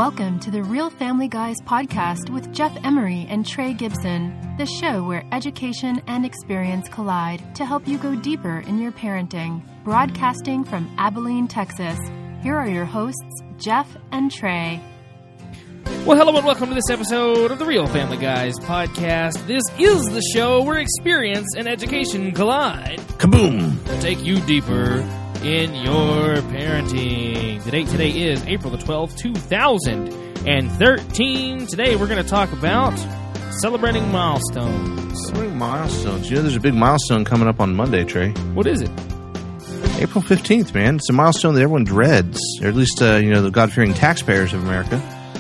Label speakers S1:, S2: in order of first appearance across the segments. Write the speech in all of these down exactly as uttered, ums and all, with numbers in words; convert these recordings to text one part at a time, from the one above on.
S1: Welcome to the Real Family Guys podcast with Jeff Emery and Trey Gibson, the show where education and experience collide to help you go deeper in your parenting. Broadcasting from Abilene, Texas, here are your hosts, Jeff and Trey.
S2: Well, hello and welcome to this episode of the Real Family Guys podcast. This is the show where experience and education collide.
S3: Kaboom!
S2: To take you deeper in your parenting. The date today is April the twelfth, two thousand thirteen. Today we're going to talk about celebrating milestones.
S3: Celebrating milestones. You know, there's a big milestone coming up on Monday, Trey.
S2: What is it?
S3: April fifteenth, man. It's a milestone that everyone dreads, or at least, uh, you know, the God-fearing taxpayers of America.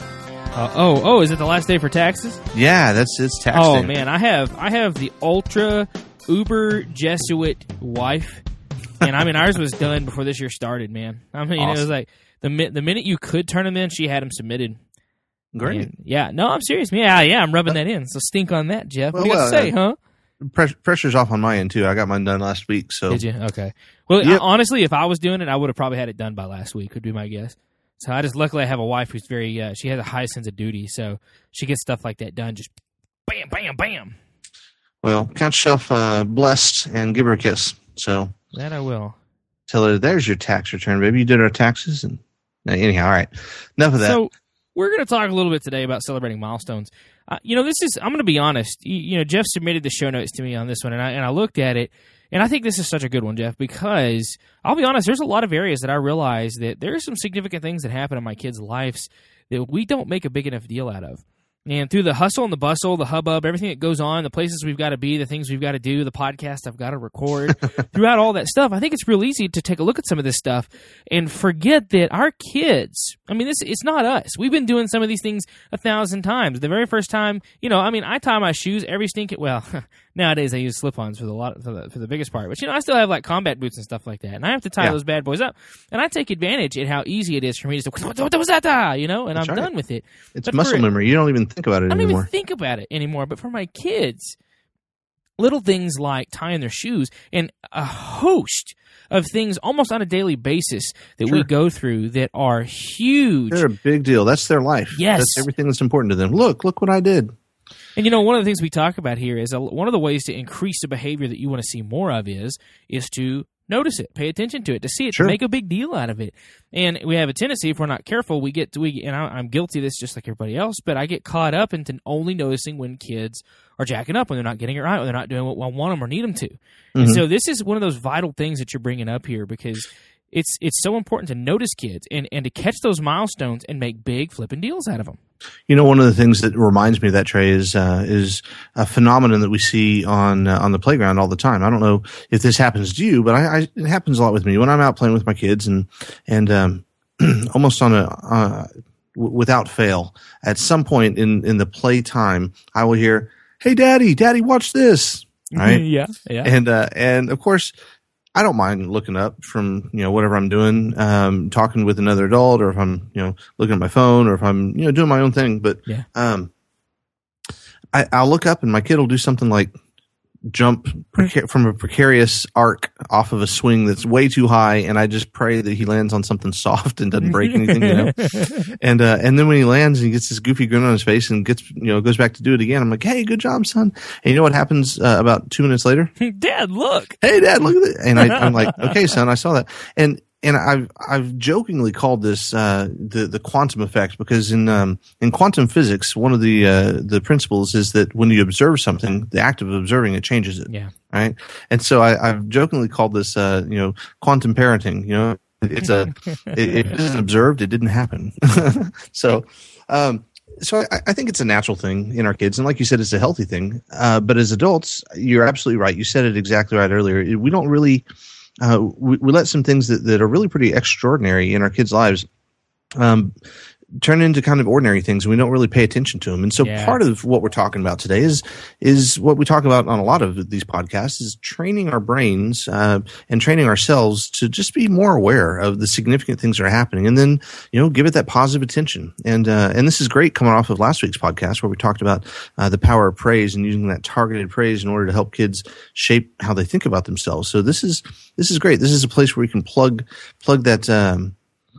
S2: Uh, oh, oh, is it the last day for taxes?
S3: Yeah, that's it's tax
S2: Oh
S3: day.
S2: man, I have I have the ultra uber Jesuit wife, and I mean ours was done before this year started, man. I mean
S3: Awesome.
S2: it was like the mi- the minute you could turn them in, she had them submitted.
S3: Great.
S2: And, yeah, no, I'm serious. Yeah, yeah, I'm rubbing that in. So stink on that, Jeff. What
S3: Well,
S2: do you got to
S3: well,
S2: say,
S3: uh,
S2: huh?
S3: Press- pressure's off on my end too. I got mine done last week, so
S2: Did you? Okay. Well,
S3: Yep.
S2: I- honestly, if I was doing it, I would have probably had it done by last week. Would be my guess. So I just luckily I have a wife who's very uh, she has a high sense of duty, so she gets stuff like that done. Just bam, bam, bam.
S3: well, count yourself uh, blessed and give her a kiss. So
S2: That I will.
S3: tell her, there's your tax return, baby. You did our taxes, and uh, anyhow, all right. Enough of that.
S2: So we're going to talk a little bit today about celebrating milestones. Uh, you know, this is I'm going to be honest. You, you know, Jeff submitted the show notes to me on this one, and I and I looked at it, and I think this is such a good one, Jeff, because I'll be honest. There's a lot of areas that I realize that there are some significant things that happen in my kids' lives that we don't make a big enough deal out of. And through the hustle and the bustle, the hubbub, everything that goes on, the places we've got to be, the things we've got to do, the podcast I've got to record, throughout all that stuff, I think it's real easy to take a look at some of this stuff and forget that our kids, I mean, this it's not us. We've been doing some of these things a thousand times. The very first time, you know, I mean, I tie my shoes every stinking, well, nowadays I use slip-ons for the lot for the, for the biggest part, but you know, I still have like combat boots and stuff like that, and I have to tie
S3: Yeah.
S2: those bad boys up, and I take advantage at how easy it is for me to say, what was that, you know, and
S3: That's
S2: I'm
S3: right.
S2: done with it.
S3: it's
S2: But
S3: muscle
S2: for-
S3: memory. You don't even think about it
S2: I don't
S3: anymore.
S2: even think about it anymore. But for my kids, little things like tying their shoes and a host of things almost on a daily basis that we
S3: Sure.
S2: go through that are huge.
S3: They're a big deal. That's their life.
S2: Yes.
S3: That's everything that's important to them. Look, look what I did.
S2: And you know, one of the things we talk about here is a, one of the ways to increase the behavior that you want to see more of is is to notice it, pay attention to it, to see it,
S3: Sure.
S2: to make a big deal out of it. And we have a tendency, if we're not careful, we get to, we, and I, I'm guilty of this just like everybody else, but I get caught up into only noticing when kids are jacking up, when they're not getting it right, when they're not doing what I want them or need them to. And
S3: Mhm.
S2: so this is one of those vital things that you're bringing up here, because it's it's so important to notice kids and, and to catch those milestones and make big flipping deals out of them.
S3: You know, one of the things that reminds me of that, Trey, is uh, is a phenomenon that we see on uh, on the playground all the time. I don't know if this happens to you, but I, I, it happens a lot with me when I'm out playing with my kids, and and um, almost on a uh, w- without fail, at some point in in the playtime, I will hear, "Hey, Daddy, Daddy, watch this!" Right?
S2: yeah, yeah.
S3: And uh, and of course, I don't mind looking up from, you know, whatever I'm doing, um, talking with another adult, or if I'm, you know, looking at my phone, or if I'm, you know, doing my own thing. But
S2: Yeah.
S3: um, I, I'll look up and my kid will do something like jump preca- from a precarious arc off of a swing that's way too high, and I just pray that he lands on something soft and doesn't break anything, you know. And uh, and then when he lands, and he gets this goofy grin on his face and gets, you know, goes back to do it again. I'm like, hey, good job, son. And you know what happens uh, about two minutes later?
S2: Dad, look.
S3: Hey, Dad, look at it. And I, I'm like, okay, son, I saw that. And and I've I've jokingly called this uh, the the quantum effect, because in um, in quantum physics, one of the uh, the principles is that when you observe something, the act of observing it changes it.
S2: Yeah.
S3: Right. And so I, I've jokingly called this uh, you know, quantum parenting. You know, it's a it, it isn't observed, it didn't happen. so. Um, So I, I think it's a natural thing in our kids, and like you said, it's a healthy thing. Uh, but as adults, you're absolutely right. You said it exactly right earlier. We don't really uh, we, we let some things that, that are really pretty extraordinary in our kids' lives um, turn into kind of ordinary things, and we don't really pay attention to them. And so
S2: Yeah.
S3: part of what we're talking about today is is what we talk about on a lot of these podcasts, is training our brains uh, and training ourselves to just be more aware of the significant things that are happening, and then, you know, give it that positive attention. And uh, and this is great coming off of last week's podcast where we talked about uh, the power of praise and using that targeted praise in order to help kids shape how they think about themselves. So this is this is great. This is a place where we can plug plug that um,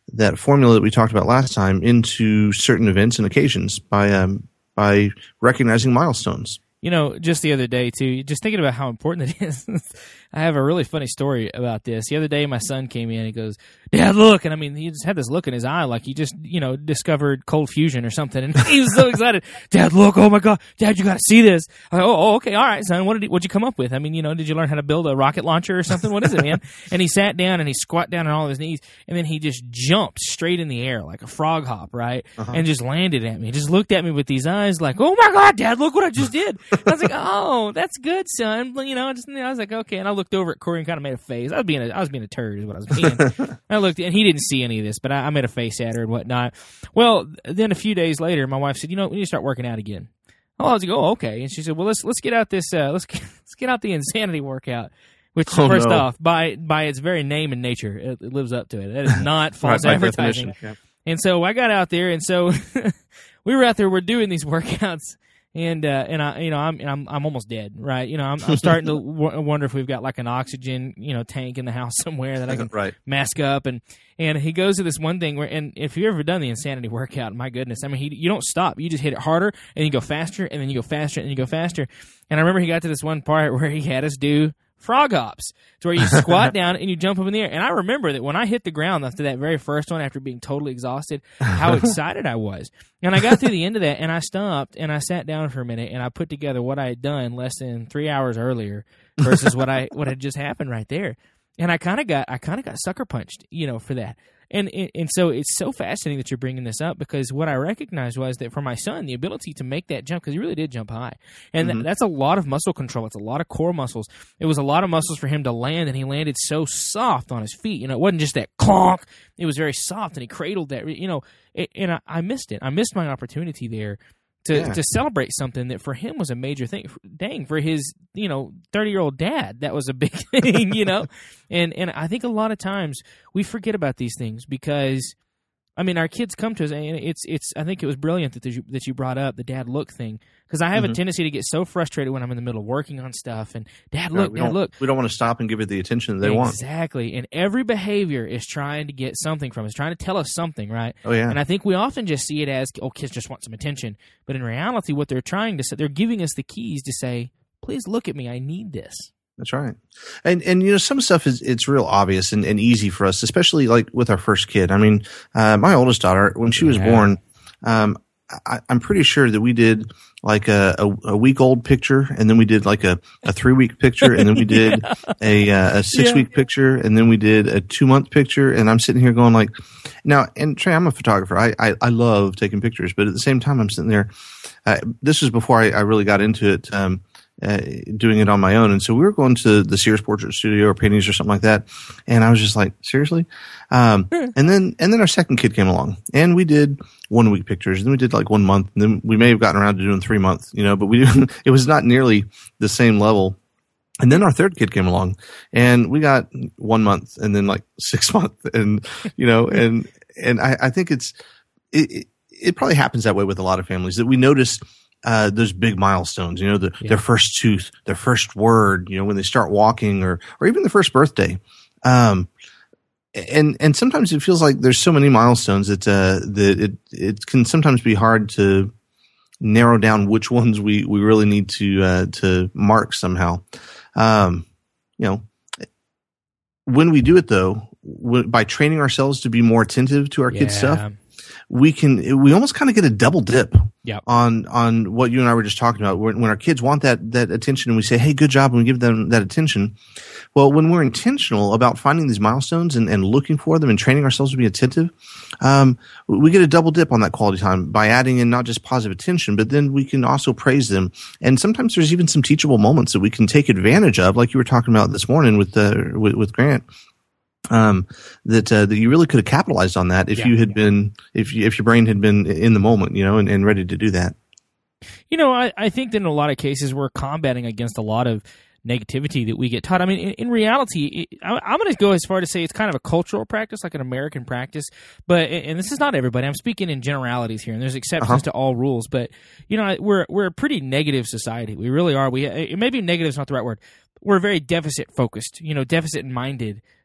S3: that formula that we talked about last time into certain events and occasions by um, by recognizing milestones.
S2: You know, just the other day, too, just thinking about how important it is, I have a really funny story about this. The other day, my son came in and he goes, Dad, look. And I mean, he just had this look in his eye like he just, you know, discovered cold fusion or something. And he was so excited. Dad, look. Oh, my God. Dad, you got to see this. I'm like, oh, oh, okay. All right, son. What did he, what'd you come up with? I mean, you know, did you learn how to build a rocket launcher or something? What is it, man? And he sat down and he squat down on all of his knees. And then he just jumped straight in the air like a frog hop, right? Uh-huh. And just landed at me. He just looked at me with these eyes like, oh, my God, Dad, look what I just did. And I was like, oh, that's good, son. You know, just, you know, I was like, okay. And I looked over at Corey and kind of made a face. I was being a, I was being a turd is what I was being. I looked, and he didn't see any of this, but I, I made a face at her and whatnot. Well, then a few days later, my wife said, you know, we need to start working out again. Oh, I was like, oh, okay. And she said, well, let's let's get out this, uh, let's get, let's get out the insanity workout. Which, oh, first no. off, by by its very name and nature, it, it lives up to it. That is not false right, advertising. Yeah. And so I got out there, and so we were out there. We're doing these workouts. And uh, and I you know I'm I'm I'm almost dead, right? You know I'm, I'm starting to w- wonder if we've got like an oxygen you know tank in the house somewhere that I can
S3: right.
S2: mask up. And and he goes to this one thing where, and if you've ever done the insanity workout, my goodness, I mean he you don't stop, you just hit it harder and you go faster and then you go faster and you go faster. And I remember he got to this one part where he had us do frog hops, to where you squat down and you jump up in the air. And I remember that when I hit the ground after that very first one, after being totally exhausted, how excited I was. And I got through the end of that, and I stopped, and I sat down for a minute, and I put together what I had done less than three hours earlier versus what I what had just happened right there. And I kind of got I kind of got sucker punched, you know, for that. And, and and so it's so fascinating that you're bringing this up, because what I recognized was that for my son, the ability to make that jump, because he really did jump high, and mm-hmm. th- that's a lot of muscle control. It's a lot of core muscles. It was a lot of muscles for him to land, and he landed so soft on his feet. You know, it wasn't just that clonk. It was very soft, and he cradled that. You know, it, and I, I missed it. I missed my opportunity there to yeah. to celebrate something that for him was a major thing. Dang, for his, you know, thirty-year-old dad, that was a big thing, you know? And and I think a lot of times we forget about these things because, I mean, our kids come to us, and it's, it's. I think it was brilliant that you, that you brought up the dad look thing, because I have mm-hmm. a tendency to get so frustrated when I'm in the middle of working on stuff, and dad look,
S3: right,
S2: dad look.
S3: We don't want to stop and give it the attention that they
S2: exactly.
S3: want.
S2: Exactly, and every behavior is trying to get something from us, trying to tell us something, right?
S3: Oh, yeah.
S2: And I think we often just see it as, oh, kids just want some attention. But in reality, what they're trying to say, they're giving us the keys to say, please look at me, I need this.
S3: That's right. And, and you know, some stuff is, it's real obvious and, and easy for us, especially like with our first kid. I mean, uh, my oldest daughter, when she was yeah. born, um, I, I'm pretty sure that we did like a, a, a week old picture, and then we did like a, a three week picture, and then we did yeah. a, uh, a six yeah. week picture, and then we did a two month picture. And I'm sitting here going like, now, and Trey, I'm a photographer. I, I, I love taking pictures, but at the same time, I'm sitting there. Uh, this was before I, I really got into it. Um, Uh, doing it on my own. And so we were going to the Sears Portrait Studio or paintings or something like that. And I was just like, seriously? Um, and then, and then our second kid came along, and we did one week pictures, and then we did like one month, and then we may have gotten around to doing three months, you know, but we didn't, it was not nearly the same level. And then our third kid came along, and we got one month and then like six months, and, you know, and, and I, I think it's, it, it, it probably happens that way with a lot of families, that we notice Uh, those big milestones, you know, the, yeah. their first tooth, their first word, you know, when they start walking, or, or even their first birthday. Um, and, and sometimes it feels like there's so many milestones that, uh, that it, it can sometimes be hard to narrow down which ones we, we really need to, uh, to mark somehow. Um, you know, when we do it though, w- by training ourselves to be more attentive to our
S2: yeah.
S3: kids' stuff, we can, we almost kind of get a double dip
S2: yep.
S3: on, on what you and I were just talking about. When, when our kids want that, that attention, and we say, hey, good job, and we give them that attention. Well, when we're intentional about finding these milestones and, and looking for them and training ourselves to be attentive, um, we get a double dip on that quality time by adding in not just positive attention, but then we can also praise them. And sometimes there's even some teachable moments that we can take advantage of, like you were talking about this morning with, uh, with, with Grant. Um, that, uh, that you really could have capitalized on that if yeah, you had yeah. been, if you, if your brain had been in the moment, you know, and, and ready to do that.
S2: You know, I, I think that in a lot of cases we're combating against a lot of negativity that we get taught. I mean, in, in reality, it, I, I'm going to go as far to say it's kind of a cultural practice, like an American practice. But and this is not everybody. I'm speaking in generalities here, and there's exceptions uh-huh. to all rules. But you know, we're we're a pretty negative society. We really are. We maybe negative is not the right word. We're very deficit focused. You know, deficit minded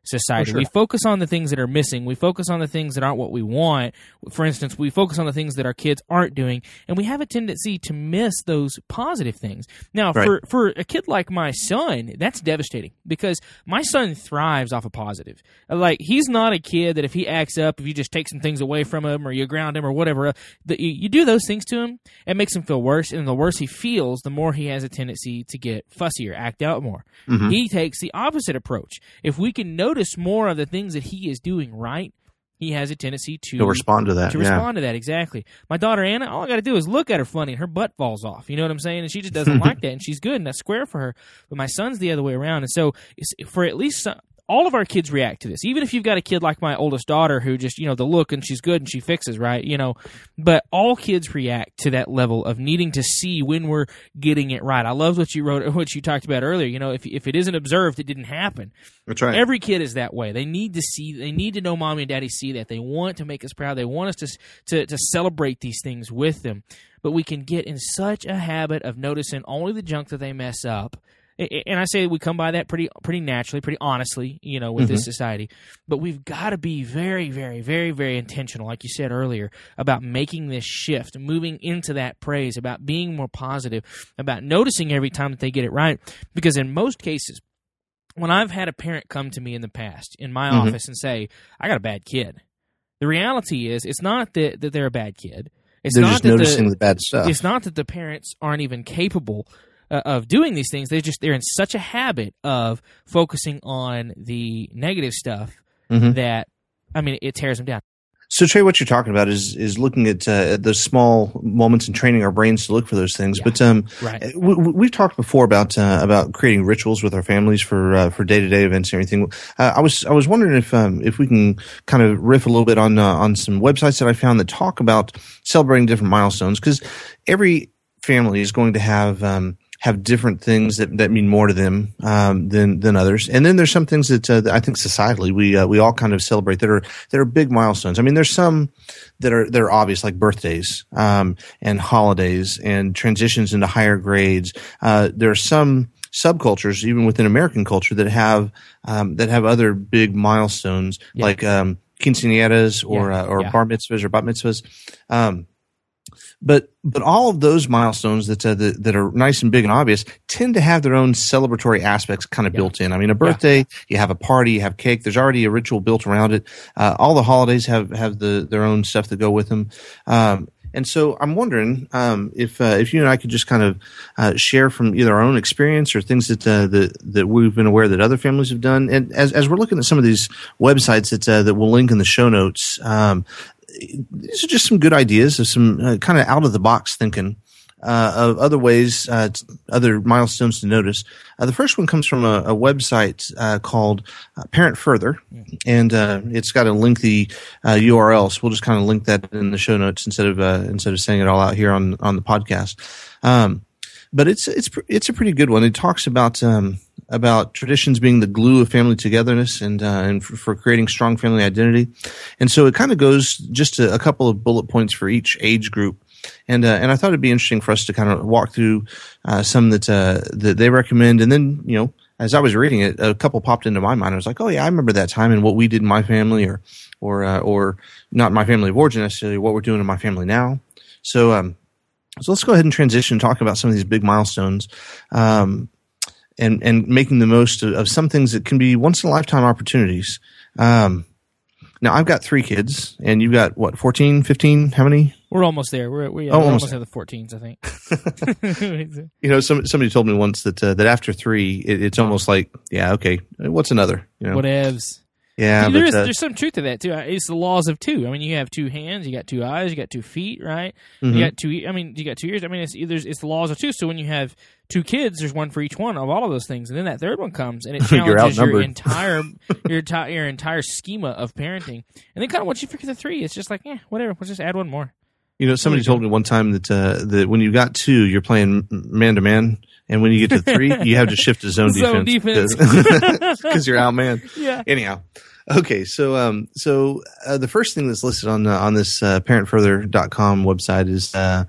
S2: society.
S3: sure.
S2: We focus on the things that are missing. We focus on the things that aren't what we want. For instance, we focus on the things that our kids aren't doing, and we have a tendency to miss those positive things. Now,
S3: Right.
S2: for, for a kid like my son, that's devastating because my son thrives off of positive. Like, he's not a kid that if he acts up, if you just take some things away from him or you ground him or whatever, that you, you do those things to him, it makes him feel worse, and the worse he feels, the more he has a tendency to get fussier, act out more.
S3: Mm-hmm.
S2: He takes the opposite approach. If we can notice more of the things that he is doing right, he has a tendency to
S3: He'll respond to that.
S2: To
S3: yeah.
S2: respond to that, exactly. My daughter Anna, all I got to do is look at her funny, and her butt falls off. You know what I'm saying? And she just doesn't like that, and she's good, and that's square for her. But my son's the other way around, and so it's, for at least some, all of our kids react to this. Even if you've got a kid like my oldest daughter who just, you know, the look and she's good and she fixes, right? You know, but all kids react to that level of needing to see when we're getting it right. I love what you wrote, what you talked about earlier. You know, if if it isn't observed, it didn't happen.
S3: That's right.
S2: Every kid is that way. They need to see, they need to know mommy and daddy see that. They want to make us proud. They want us to to, to celebrate these things with them. But we can get in such a habit of noticing only the junk that they mess up. And I say we come by that pretty pretty naturally, pretty honestly, you know, with mm-hmm. this society. But we've got to be very, very, very, very intentional, like you said earlier, about making this shift, moving into that praise, about being more positive, about noticing every time that they get it right. Because in most cases, when I've had a parent come to me in the past in my mm-hmm. office and say, I got a bad kid, the reality is it's not that, that they're a bad kid. It's
S3: they're
S2: not
S3: just
S2: that
S3: noticing
S2: the,
S3: the bad stuff.
S2: It's not that the parents aren't even capable Uh, of doing these things. They just they're in such a habit of focusing on the negative stuff mm-hmm. that I mean it tears them down.
S3: So Trey, what you're talking about is is looking at, uh, at those small moments and training our brains to look for those things.
S2: Yeah,
S3: but um,
S2: right.
S3: we, we've talked before about uh, about creating rituals with our families for uh, for day to day events and everything. Uh, I was I was wondering if um, if we can kind of riff a little bit on uh, on some websites that I found that talk about celebrating different milestones, because every family is going to have um, have different things that, that mean more to them um, than than others, and then there's some things that, uh, that I think societally we uh, we all kind of celebrate that are that are big milestones. I mean, there's some that are that are obvious, like birthdays um, and holidays and transitions into higher grades. Uh, there are some subcultures, even within American culture, that have um, that have other big milestones, yeah. like um, quinceañeras or yeah. uh, or yeah. bar mitzvahs or bat mitzvahs. Um, But but all of those milestones that, uh, that that are nice and big and obvious tend to have their own celebratory aspects kind of yeah. built in. I mean, a birthday, yeah. you have a party, you have cake. There's already a ritual built around it. Uh, all the holidays have have the their own stuff that go with them. Um, and so I'm wondering um, if uh, if you and I could just kind of uh, share from either our own experience or things that uh, that that we've been aware that other families have done. And as as we're looking at some of these websites that uh, that we'll link in the show notes. Um, These are just some good ideas of some uh, kind of out of the box thinking uh, of other ways, uh, t- other milestones to notice. Uh, the first one comes from a, a website uh, called uh, Parent Further, and uh, it's got a lengthy uh, U R L. So we'll just kind of link that in the show notes instead of uh, instead of saying it all out here on on the podcast. Um, but it's it's it's a pretty good one. It talks about um, about traditions being the glue of family togetherness and uh, and for, for creating strong family identity. And so it kind of goes just a, a couple of bullet points for each age group. And uh, and I thought it'd be interesting for us to kind of walk through uh, some that uh, that they recommend. And then, you know, as I was reading it, a couple popped into my mind. I was like, oh yeah, I remember that time and what we did in my family, or or uh, or not my family of origin necessarily, what we're doing in my family now. So um, so let's go ahead and transition and talk about some of these big milestones. Um, and, and making the most of, of some things that can be once in a lifetime opportunities. Um, now I've got three kids and you've got what, fourteen, fifteen, how many?
S2: We're almost there. We're, we,
S3: oh,
S2: we're
S3: almost,
S2: almost at the fourteens, I think.
S3: You know, some, somebody told me once that, uh, that after three, it, it's almost like, yeah, okay, what's another? You know?
S2: Whatevs.
S3: Yeah,
S2: See, there
S3: but,
S2: is,
S3: uh,
S2: there's some truth to that too. It's the laws of two. I mean, you have two hands, you got two eyes, you got two feet, right? Mm-hmm. You got two. I mean, you got two ears. I mean, it's there's it's the laws of two. So when you have two kids, there's one for each one of all of those things, and then that third one comes and it challenges your entire your entire your entire schema of parenting. And then kind of once you figure the three, it's just like, yeah, whatever. We'll just add one more.
S3: You know, somebody told me one time that uh, that when you got two, you're playing man to man. And when you get to three, you have to shift to zone,
S2: zone
S3: defense
S2: because
S3: you're out man.
S2: Yeah.
S3: Anyhow, Okay, so um, so uh, the first thing that's listed on uh, on this uh, parent further dot com website is uh,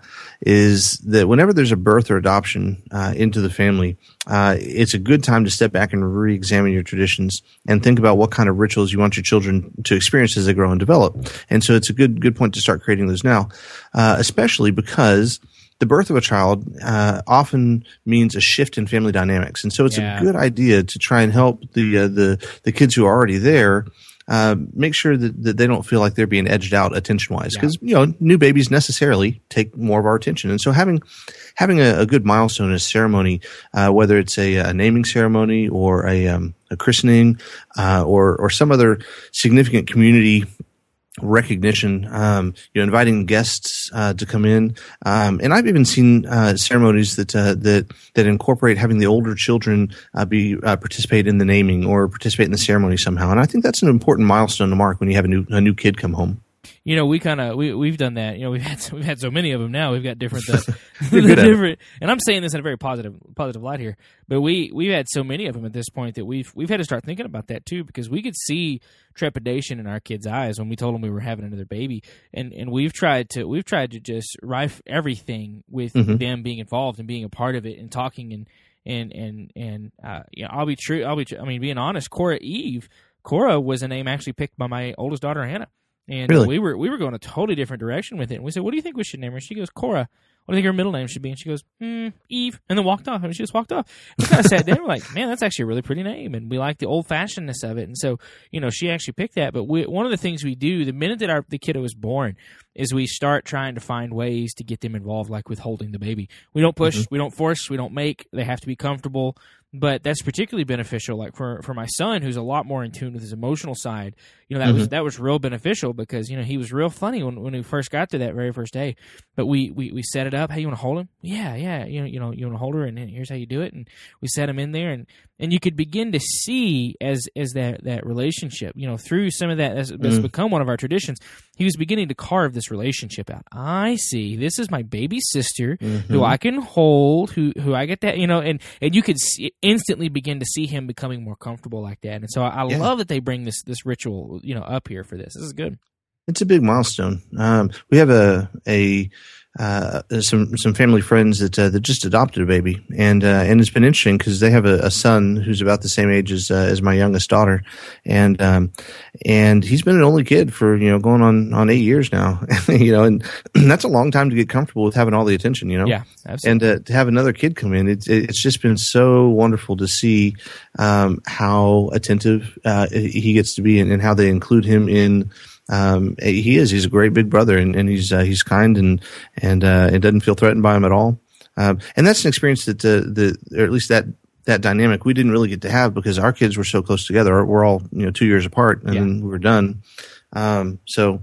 S3: is that whenever there's a birth or adoption uh, into the family, uh, it's a good time to step back and re-examine your traditions and think about what kind of rituals you want your children to experience as they grow and develop. And so it's a good good point to start creating those now, uh, especially because the birth of a child uh, often means a shift in family dynamics, and so it's
S2: Yeah.
S3: a good idea to try and help the uh, the the kids who are already there uh, make sure that, that they don't feel like they're being edged out attention wise, because you know new babies necessarily take more of our attention, and so having having a, a good milestone, a ceremony, uh, whether it's a, a naming ceremony or a um, a christening uh, or or some other significant community recognition, um, you know, inviting guests uh, to come in, um, and I've even seen uh, ceremonies that uh, that that incorporate having the older children uh, be uh, participate in the naming or participate in the ceremony somehow. And I think that's an important milestone to mark when you have a new a new kid come home.
S2: You know, we kind of we we've done that. You know, we've had we've had so many of them now. We've got different, uh,
S3: You're good at it.
S2: different. And I'm saying this in a very positive positive light here. But we we've had so many of them at this point that we've we've had to start thinking about that too, because we could see trepidation in our kids' eyes when we told them we were having another baby, and and we've tried to we've tried to just rife everything with
S3: Mhm.
S2: them being involved and being a part of it and talking and and and and uh, you know, I'll be true. I'll be. Tr- I mean, being honest, Cora Eve. Cora was a name actually picked by my oldest daughter Hannah. And
S3: Really?
S2: we were we were going a totally different direction with it. And we said, "What do you think we should name her?" She goes, "Cora." What do you think her middle name should be? And she goes, hmm, Eve, and then walked off. I mean, she just walked off. We kind of sat down. We're like, man, that's actually a really pretty name, and we like the old fashionedness of it. And so, you know, she actually picked that. But we, one of the things we do the minute that our the kiddo was born is we start trying to find ways to get them involved, like with holding the baby. We don't push,
S3: Mm-hmm.
S2: we don't force, we don't make. They have to be comfortable. But that's particularly beneficial, like for, for my son, who's a lot more in tune with his emotional side. You know, that
S3: Mm-hmm.
S2: was that was real beneficial because, you know, he was real funny when, when we first got there that very first day. But we, we, we set it up. Hey, you want to hold him? Yeah, yeah. You know, you know, you want to hold her, and here's how you do it. And we set him in there, and, and you could begin to see as as that, that relationship, you know, through some of that that's, that's
S3: Mm.
S2: become one of our traditions. He was beginning to carve this relationship out. I see. This is my baby sister who I can hold, who who I get that, you know, and, and you could see, instantly begin to see him becoming more comfortable like that. And so I, I
S3: Yeah.
S2: love that they bring this this ritual, you know, up here for this. This is good.
S3: It's a big milestone. Um, we have a a uh, some some family friends that uh, that just adopted a baby, and uh, and it's been interesting because they have a, a son who's about the same age as uh, as my youngest daughter, and um, and he's been an only kid for you know going on, on eight years now, you know, and that's a long time to get comfortable with having all the attention, you know.
S2: Yeah, absolutely.
S3: And uh, to have another kid come in, it's it's just been so wonderful to see um, how attentive uh, he gets to be, and, and how they include him in. Um, he is. He's a great big brother, and, and he's uh, he's kind, and and uh, it doesn't feel threatened by him at all. Um, and that's an experience that uh, the or at least that that dynamic we didn't really get to have because our kids were so close together. We're all you know two years apart, and
S2: Yeah.
S3: then we were done. Um, so.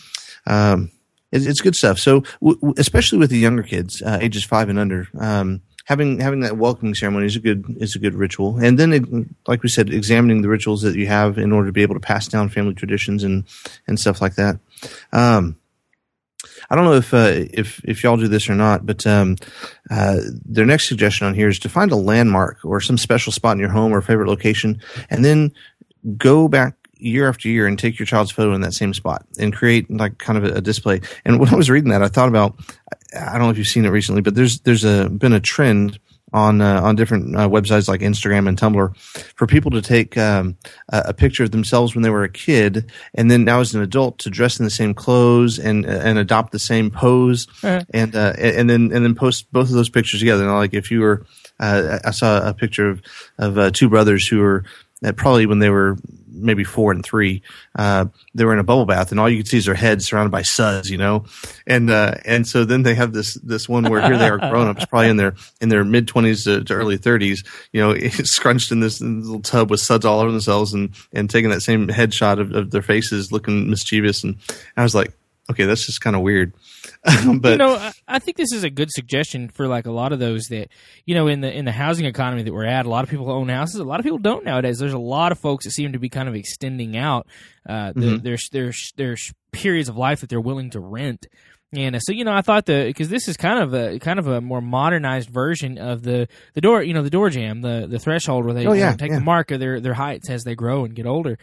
S3: Um, it's, it's good stuff. So, w- w- especially with the younger kids, uh, ages five and under, um, having having that welcoming ceremony is a good is a good ritual. And then, it, like we said, examining the rituals that you have in order to be able to pass down family traditions and and stuff like that. Um, I don't know if uh, if if y'all do this or not, but um, uh, their next suggestion on here is to find a landmark or some special spot in your home or favorite location, and then go back year after year and take your child's photo in that same spot and create like kind of a, a display. And when I was reading that, I thought about, I don't know if you've seen it recently, but there's, there's a, been a trend on, uh, on different uh, websites like Instagram and Tumblr for people to take, um, a, a picture of themselves when they were a kid. And then now as an adult to dress in the same clothes and, and adopt the same pose
S2: Uh-huh.
S3: and, uh, and then, and then post both of those pictures together. And like if you were, uh, I saw a picture of, of, uh, two brothers who were, uh, probably when they were maybe four and three, uh, they were in a bubble bath, and all you could see is their heads surrounded by suds, you know, and uh, and so then they have this this one where here they are grown ups, probably in their in their mid twenties to, to early thirties, you know, scrunched in this little tub with suds all over themselves, and and taking that same headshot of, of their faces, looking mischievous, and I was like, okay, that's just kind of weird. But
S2: you know, I, I think this is a good suggestion for like a lot of those that, you know, in the in the housing economy that we're at, a lot of people own houses. A lot of people don't nowadays. There's a lot of folks that seem to be kind of extending out uh, the,
S3: Mhm.
S2: there's there's there's periods of life that they're willing to rent. And uh, so, you know, I thought the because this is kind of a kind of a more modernized version of the, the door, you know, the door jam, the the threshold where they
S3: Oh,
S2: you know,
S3: yeah,
S2: take
S3: yeah.
S2: the mark of their their heights as they grow and get older.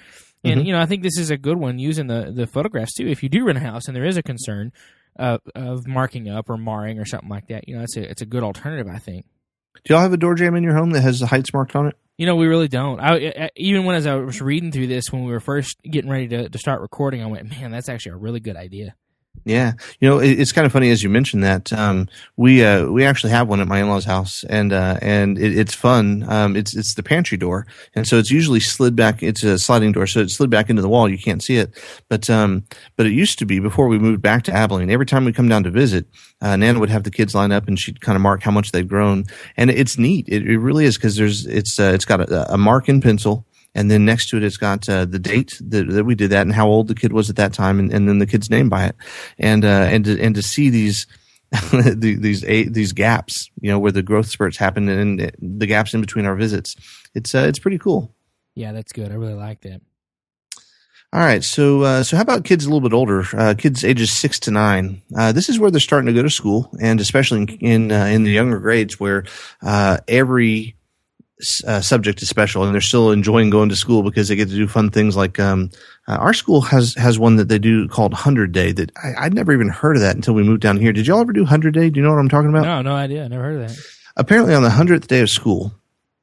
S2: And,
S3: Mm-hmm.
S2: you know, I think this is a good one using the, the photographs, too. If you do rent a house and there is a concern uh, of marking up or marring or something like that, you know, it's a, it's a good alternative, I think.
S3: Do y'all have a door jamb in your home that has the heights marked on it?
S2: You know, we really don't. I, I, even when as I was reading through this, when we were first getting ready to, to start recording, I went, man, that's actually a really good idea.
S3: Yeah, you know, it, it's kind of funny as you mentioned that. Um, we uh, we actually have one at my in-laws' house, and uh, and it, it's fun. Um, it's it's the pantry door, and so it's usually slid back. It's a sliding door, so it's slid back into the wall. You can't see it, but um, but it used to be before we moved back to Abilene. Every time we come down to visit, uh, Nana would have the kids line up, and she'd kind of mark how much they've grown, and it's neat. It, it really is because there's it's uh, it's got a, a mark in pencil. And then next to it, it's got uh, the date that, that we did that and how old the kid was at that time, and, and then the kid's name by it. And uh, and to, and to see these these these gaps, you know, where the growth spurts happen and the gaps in between our visits, it's uh, it's pretty cool.
S2: Yeah, that's good. I really like that.
S3: All right, so uh, so how about kids a little bit older? Uh, kids ages six to nine. Uh, this is where they're starting to go to school, and especially in in, uh, in the younger grades, where uh, every Uh, subject is special, and they're still enjoying going to school because they get to do fun things like um, uh, our school has has one that they do called Hundred Day that I, I'd never even heard of that until we moved down here. Did y'all ever do Hundred Day? Do you know what I'm talking about?
S2: No, no idea. I never heard of that.
S3: Apparently, on the hundredth day of school,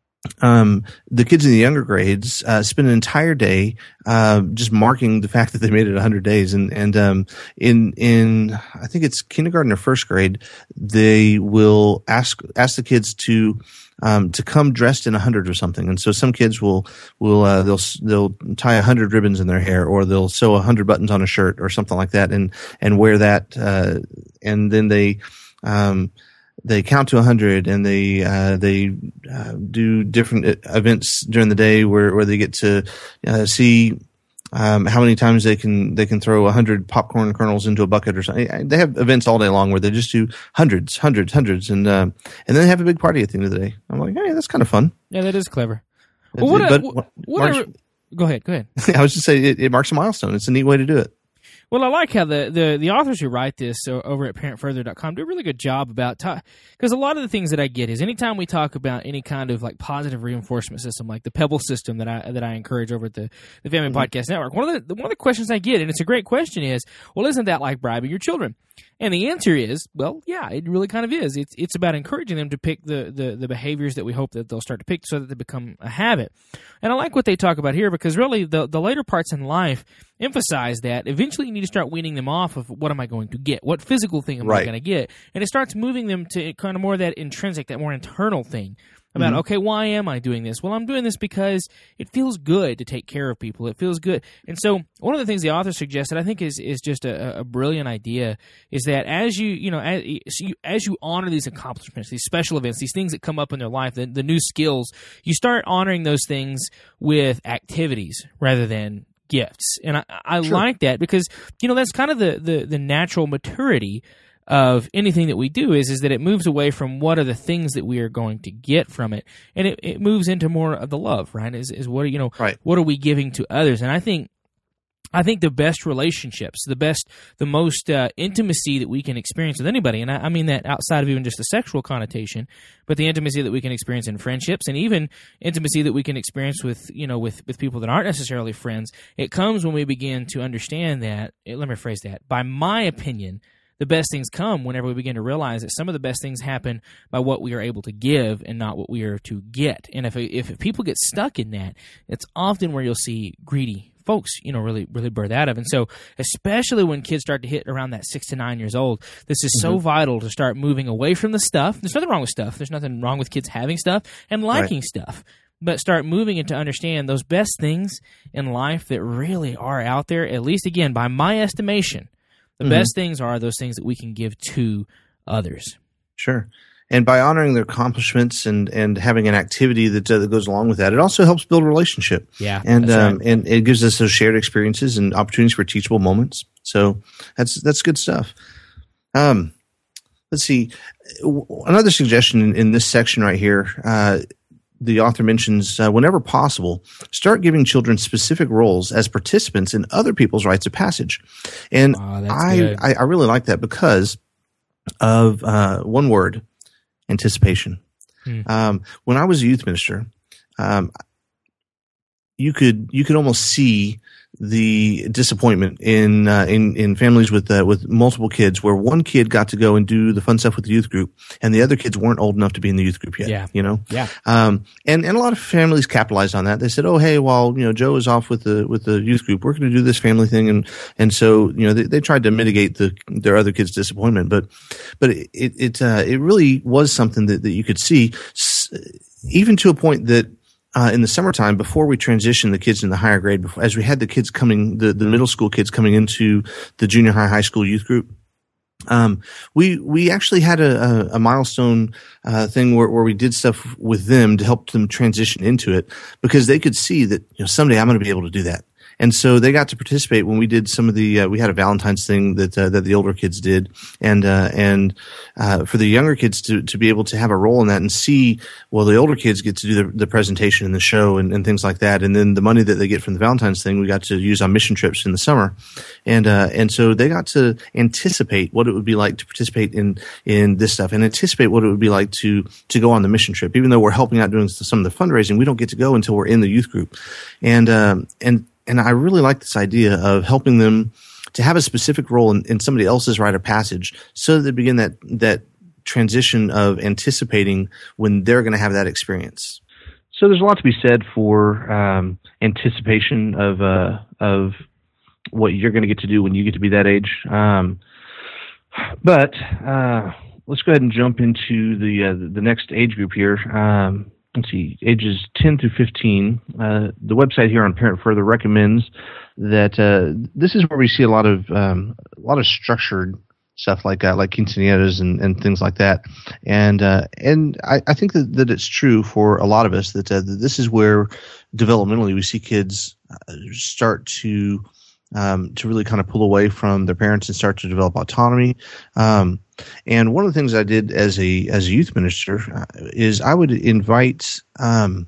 S3: um, the kids in the younger grades uh, spend an entire day uh, just marking the fact that they made it one hundred days, and and um, in in I think it's kindergarten or first grade, they will ask ask the kids to. Um, to come dressed in a hundred or something, and so some kids will will uh, they'll they'll tie a hundred ribbons in their hair, or they'll sew a hundred buttons on a shirt, or something like that, and and wear that, uh, and then they um, they count to a hundred, and they uh, they uh, do different events during the day where where they get to uh, see. Um, how many times they can they can throw a hundred popcorn kernels into a bucket or something. They have events all day long where they just do hundreds, hundreds, hundreds, and uh, and then they have a big party at the end of the day. I'm like, hey, that's kind of fun.
S2: Yeah, that is clever.
S3: It,
S2: Well, what,
S3: but,
S2: what, what
S3: marks,
S2: are, go ahead, go ahead.
S3: I was just saying it, it marks a milestone. It's a neat way to do it.
S2: Well, I like how the, the, the authors who write this uh, over at parent further dot com do a really good job about ta- because a lot of the things that I get is anytime we talk about any kind of like positive reinforcement system, like the Pebble system that I that I encourage over at the, the Family mm-hmm. Podcast Network, one of the one of the questions I get, and it's a great question, is, well, isn't that like bribing your children? And the answer is, well, yeah, it really kind of is. It's it's about encouraging them to pick the, the, the behaviors that we hope that they'll start to pick so that they become a habit. And I like what they talk about here because really the, the later parts in life emphasize that eventually you need to start weaning them off of what am I going to get? What physical thing am
S3: right.
S2: I going to get? And it starts moving them to kind of more that intrinsic, that more internal thing. About, mm-hmm. okay, why am I doing this? Well, I'm doing this because it feels good to take care of people. It feels good. And so one of the things the author suggested, I think is is just a, a brilliant idea, is that as you, you know, as you, as you honor these accomplishments, these special events, these things that come up in their life, the, the new skills, you start honoring those things with activities rather than gifts. And I, I sure. like that because, you know, that's kind of the, the, the natural maturity of anything that we do is is that it moves away from what are the things that we are going to get from it, and it, it moves into more of the love, right? Is is what you know,
S3: right.
S2: what are we giving to others? And I think, I think the best relationships, the best, the most uh, intimacy that we can experience with anybody, and I, I mean that outside of even just the sexual connotation, but the intimacy that we can experience in friendships, and even intimacy that we can experience with you know with with people that aren't necessarily friends. It comes when we begin to understand that. Let me rephrase that. By my opinion, the best things come whenever we begin to realize that some of the best things happen by what we are able to give and not what we are to get. And if if people get stuck in that, it's often where you'll see greedy folks, you know, really really birth out of. And so, especially when kids start to hit around that six to nine years old, this is mm-hmm. so vital to start moving away from the stuff. There's nothing wrong with stuff. There's nothing wrong with kids having stuff and liking right. stuff. But start moving it to understand those best things in life that really are out there, at least, again, by my estimation. The mm-hmm. best things are those things that we can give to others.
S3: Sure. And by honoring their accomplishments and, and having an activity that, uh, that goes along with that, it also helps build a relationship.
S2: Yeah.
S3: And um,
S2: right.
S3: and it gives us those shared experiences and opportunities for teachable moments. So that's that's good stuff. Um, let's see. Another suggestion in, in this section right here, uh, the author mentions, uh, whenever possible, start giving children specific roles as participants in other people's rites of passage. And
S2: oh,
S3: I, I, I really like that because of uh, one word, anticipation. Hmm. Um, when I was a youth minister, um, you could you could almost see the disappointment in uh, in in families with uh, with multiple kids, where one kid got to go and do the fun stuff with the youth group, and the other kids weren't old enough to be in the youth group yet.
S2: Yeah.
S3: You know.
S2: Yeah.
S3: Um. And and a lot of families capitalized on that. They said, "Oh, hey, while you know Joe is off with the with the youth group, we're going to do this family thing," and and so you know they, they tried to mitigate the their other kids' disappointment, but but it it uh, it really was something that that you could see, even to a point that. Uh, in the summertime, before we transitioned the kids in the higher grade, before, as we had the kids coming, the, the middle school kids coming into the junior high, high school youth group, um, we, we actually had a, a, a milestone, uh, thing where, where we did stuff with them to help them transition into it, because they could see that, you know, someday I'm going to be able to do that. And so they got to participate when we did some of the, uh, we had a Valentine's thing that, uh, that the older kids did. And, uh, and, uh, for the younger kids to, to be able to have a role in that and see, well, the older kids get to do the, the presentation and the show and, and things like that. And then the money that they get from the Valentine's thing, we got to use on mission trips in the summer. And, uh, and so they got to anticipate what it would be like to participate in, in this stuff and anticipate what it would be like to, to go on the mission trip. Even though we're helping out doing some of the fundraising, we don't get to go until we're in the youth group. And, um, and, And I really like this idea of helping them to have a specific role in, in somebody else's rite of passage, so that they begin that that transition of anticipating when they're going to have that experience. So there's a lot to be said for um, anticipation of uh, of what you're going to get to do when you get to be that age. Um, but uh, let's go ahead and jump into the uh, the next age group here. Um, Let's see, ages ten through fifteen. Uh, the website here on Parent Further recommends that uh, this is where we see a lot of um, a lot of structured stuff like uh, like quinceañeras and, and things like that. And uh, and I, I think that, that it's true for a lot of us that, uh, that this is where developmentally we see kids start to um, to really kind of pull away from their parents and start to develop autonomy. Um, And one of the things I did as a as a youth minister uh, is I would invite um,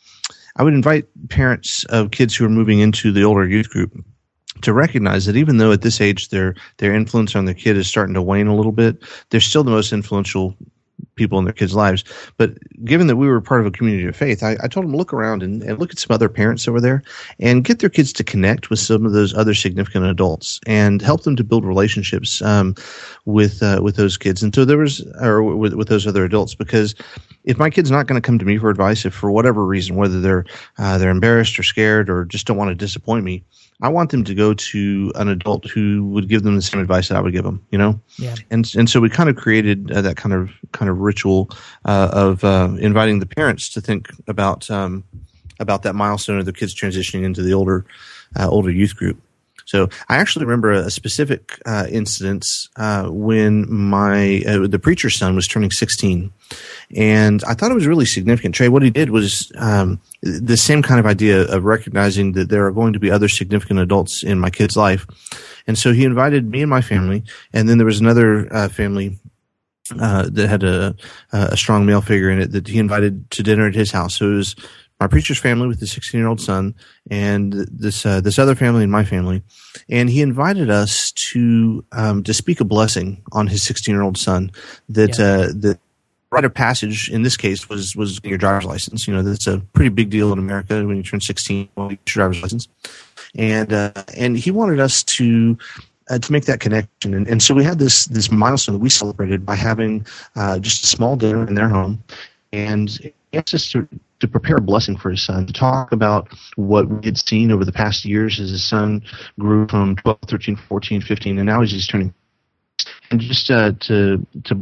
S3: I would invite parents of kids who are moving into the older youth group to recognize that even though at this age their their influence on their kid is starting to wane a little bit, they're still the most influential people in their kids' lives. But given that we were part of a community of faith, I, I told them to look around and, and look at some other parents over there and get their kids to connect with some of those other significant adults and help them to build relationships um, with uh, with those kids. And so there was, or with, with those other adults, because if my kid's not going to come to me for advice, if for whatever reason, whether they're uh, they're embarrassed or scared or just don't want to disappoint me, I want them to go to an adult who would give them the same advice that I would give them, you know?
S2: Yeah. And
S3: and so we kind of created uh, that kind of kind of ritual uh, of uh, inviting the parents to think about um, about that milestone of the kids transitioning into the older uh, older youth group. So I actually remember a specific uh, incident uh, when my uh, the preacher's son was turning sixteen, and I thought it was really significant. Trey, what he did was um, the same kind of idea of recognizing that there are going to be other significant adults in my kid's life, and so he invited me and my family, and then there was another uh, family uh, that had a, a strong male figure in it that he invited to dinner at his house. So it was my preacher's family with his sixteen-year-old son, and this uh, this other family and my family, and he invited us to um, to speak a blessing on his sixteen-year-old son. That yeah. uh, the rite of passage in this case was was your driver's license. You know, that's a pretty big deal in America when you turn sixteen. Well, you get your driver's license, and uh, and he wanted us to. Uh, to make that connection, and, and so we had this this milestone that we celebrated by having uh, just a small dinner in their home, and he asked us to. to prepare a blessing for his son, to talk about what we had seen over the past years as his son grew from twelve, thirteen, fourteen, fifteen, and now he's just turning, and just uh, to to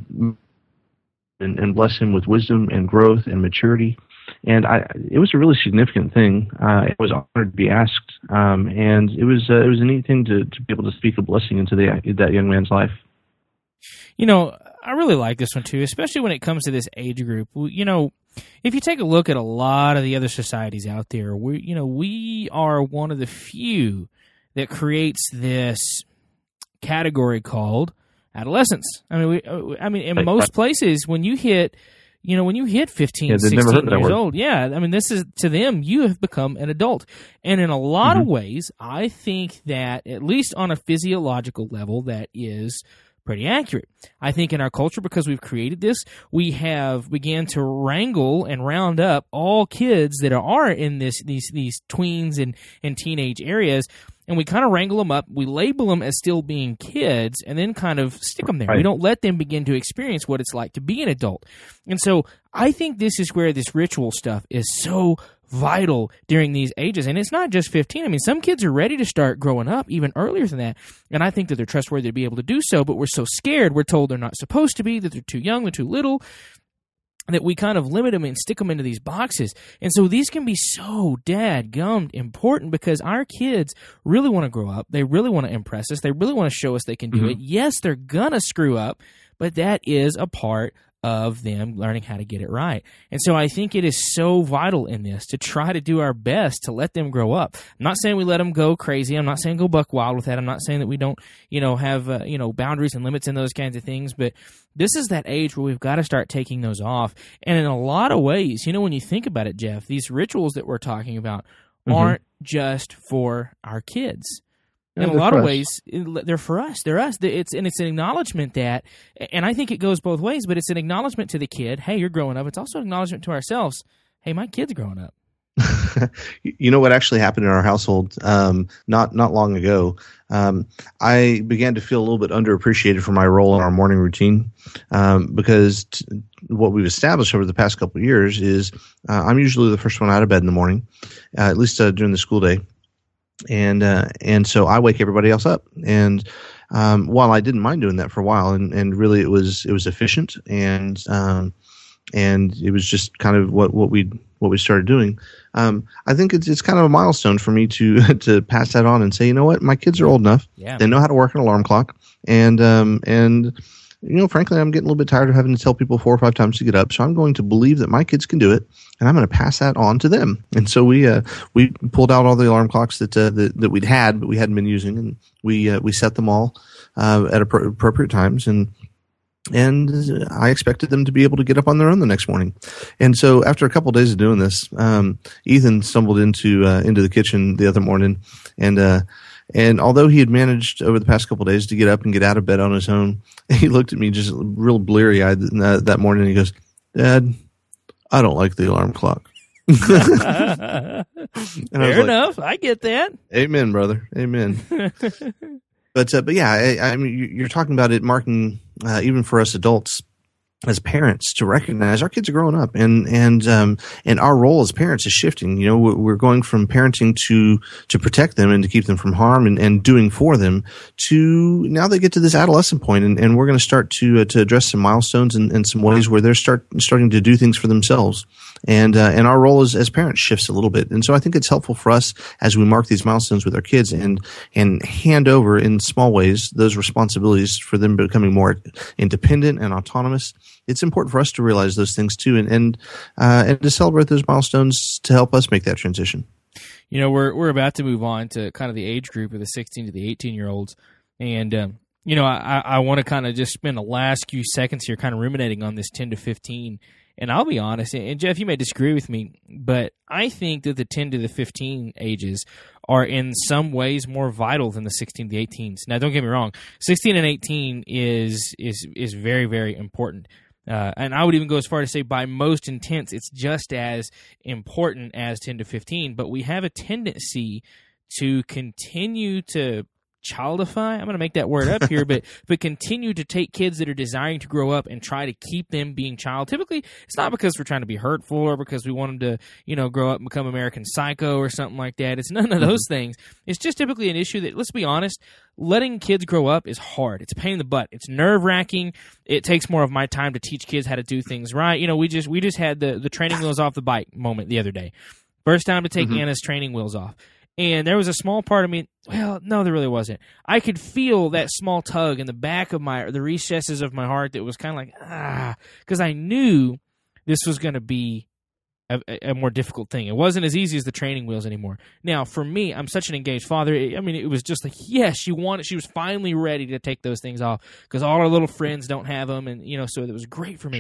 S3: and, and bless him with wisdom and growth and maturity. And I, it was a really significant thing. Uh, I was honored to be asked, um, and it was uh, it was a neat thing to, to be able to speak a blessing into the, that young man's life.
S2: You know, I really like this one too, especially when it comes to this age group. You know, if you take a look at a lot of the other societies out there, we you know we are one of the few that creates this category called adolescence. I mean, we, I mean, in most places, when you hit, you know, when you hit fifteen, yeah, sixteen years word. old, yeah, I mean, this is to them, you have become an adult, and in a lot mm-hmm. of ways, I think that at least on a physiological level, that is pretty accurate. I think in our culture, because we've created this, we have began to wrangle and round up all kids that are in this these these tweens and, and teenage areas, and we kind of wrangle them up. We label them as still being kids, and then kind of stick them there. Right. We don't let them begin to experience what it's like to be an adult. And so I think this is where this ritual stuff is so vital during these ages. And it's not just fifteen. I mean, some kids are ready to start growing up even earlier than that. And I think that they're trustworthy to be able to do so, but we're so scared. We're told they're not supposed to be, that they're too young, they're too little, that we kind of limit them and stick them into these boxes. And so these can be so dadgummed important because our kids really want to grow up. They really want to impress us. They really want to show us they can do mm-hmm. it. Yes, they're going to screw up, but that is a part of them learning how to get it right. And so I think it is so vital in this to try to do our best to let them grow up. I'm not saying we let them go crazy. I'm not saying go buck wild with that. I'm not saying that we don't, you know, have, uh, you know, boundaries and limits and those kinds of things. But this is that age where we've got to start taking those off. And in a lot of ways, you know, when you think about it, Jeff, these rituals that we're talking about mm-hmm. aren't just for our kids. In a lot of ways, they're for us. They're us. It's and it's an acknowledgement that, and I think it goes both ways. But it's an acknowledgement to the kid, "Hey, you're growing up." It's also an acknowledgement to ourselves. Hey, my kid's growing up.
S3: You know what actually happened in our household um, not not long ago? Um, I began to feel a little bit underappreciated for my role in our morning routine um, because t- what we've established over the past couple of years is uh, I'm usually the first one out of bed in the morning, uh, at least uh, during the school day. And uh, and so I wake everybody else up. And um, while I didn't mind doing that for a while, and, and really it was it was efficient, and um, and it was just kind of what, what we what we started doing. Um, I think it's it's kind of a milestone for me to to pass that on and say, you know what, my kids are old enough,
S2: yeah.
S3: They know how to work an alarm clock, and um, and. You know, frankly, I'm getting a little bit tired of having to tell people four or five times to get up. So I'm going to believe that my kids can do it, and I'm going to pass that on to them. And so we uh, we pulled out all the alarm clocks that uh, that, that we'd had, but we hadn't been using, and we uh, we set them all uh, at appro- appropriate times. And and I expected them to be able to get up on their own the next morning. And so after a couple of days of doing this, um, Ethan stumbled into uh, into the kitchen the other morning, and. Uh, And although he had managed over the past couple of days to get up and get out of bed on his own, he looked at me just real bleary-eyed that, that morning, and he goes, "Dad, I don't like the alarm clock."
S2: Fair I enough. Like, I get that.
S3: Amen, brother. Amen. but uh, but yeah, I, I mean, you're talking about it marking, uh, even for us adults, as parents, to recognize our kids are growing up, and and um and our role as parents is shifting. You know, we're going from parenting to to protect them and to keep them from harm and, and doing for them, to now they get to this adolescent point, and, and we're going to start to uh, to address some milestones and, and some ways where they're start starting to do things for themselves, and uh, and our role as as parents shifts a little bit. And so I think it's helpful for us as we mark these milestones with our kids and and hand over in small ways those responsibilities for them becoming more independent and autonomous. It's important for us to realize those things too, and and, uh, and to celebrate those milestones to help us make that transition.
S2: You know, we're we're about to move on to kind of the age group of the sixteen to the eighteen year olds, and um, you know, I I want to kind of just spend the last few seconds here, kind of ruminating on this ten to fifteen. And I'll be honest, and Jeff, you may disagree with me, but I think that the ten to the fifteen ages are in some ways more vital than the sixteen to the eighteens. Now, don't get me wrong, sixteen and eighteen is is is very, very important. Uh, and I would even go as far to say by most intents, it's just as important as ten to fifteen. But we have a tendency to continue to childify. I'm going to make that word up here, but but continue to take kids that are desiring to grow up and try to keep them being child. Typically, it's not because we're trying to be hurtful or because we want them to, you know, grow up and become American Psycho or something like that. It's none of those things. It's just typically an issue that, let's be honest, letting kids grow up is hard. It's a pain in the butt. It's nerve-wracking. It takes more of my time to teach kids how to do things right. You know, we just we just had the, the training wheels off the bike moment the other day. First time to take mm-hmm. Anna's training wheels off. And there was a small part of me, well, no, there really wasn't. I could feel that small tug in the back of my, the recesses of my heart that was kind of like, ah, because I knew this was going to be a, a more difficult thing. It wasn't as easy as the training wheels anymore. Now, for me, I'm such an engaged father. I mean, it was just like, yes, she wanted, she was finally ready to take those things off because all our little friends don't have them. And, you know, so it was great for me.
S3: Sure.